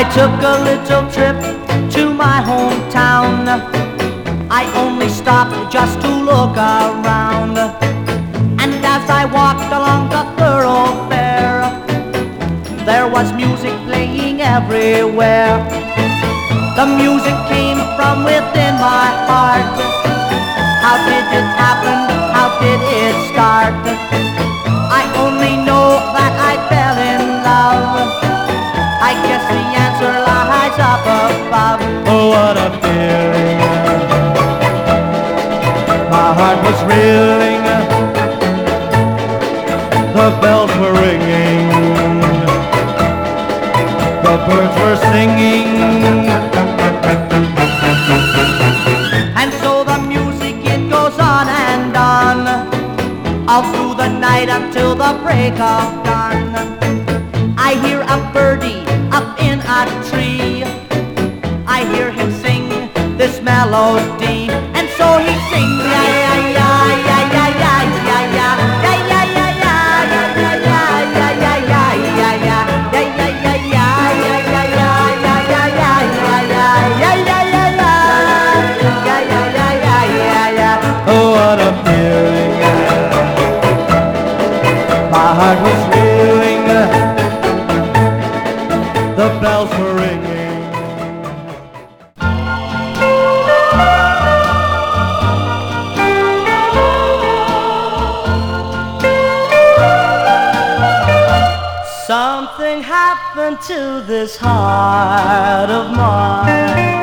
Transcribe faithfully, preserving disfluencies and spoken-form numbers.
I took a little trip to my hometown. I only stopped just to look around. And as I walked along the thoroughfare, there was music playing everywhere. The music came from within my heart. How did it happen? How did it start? I only know that I fell in love. I guess the answer lies up above. Oh, what a feeling. My heart was reeling. The bells were ringing. The birds were singing. And so the music, it goes on and on, all through the night until the break of dawn. I hear a birdie up in a tree. I hear him sing this melody. And so he sings, yeah, yeah, yeah, yeah, yeah, yeah, yeah, yeah, yeah, yeah, yeah, yeah, yeah, yeah, yeah, yeah, yeah, yeah, oh, what a feeling. My heart was reeling. The bells were ringing. Something happened to this heart of mine.